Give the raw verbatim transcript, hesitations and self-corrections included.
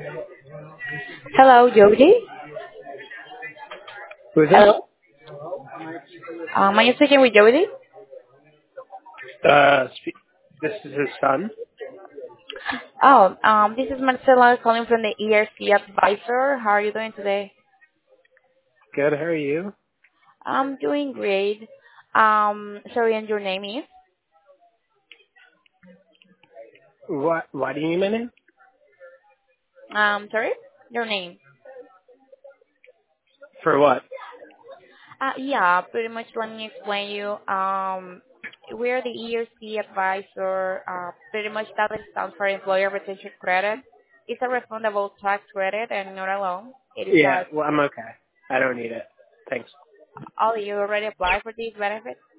Hello, Jody. Who's this? Hello. Um, am I speaking with Jody? Uh, spe- this is his son. Oh, um, this is Marcela calling from the E R C Advisor. How are you doing today? Good. How are you? I'm doing great. Um, sorry, and your name is? What? Why do you need my name? Um, sorry, your name. For what? Uh, yeah, pretty much let me explain you. Um, we're the E R C Advisor. Uh, pretty much that stands for Employer Retention Credit. It's a refundable tax credit and not a loan. It is Yeah. a, Well, I'm okay. I don't need it. Thanks. oh, you already applied for these benefits?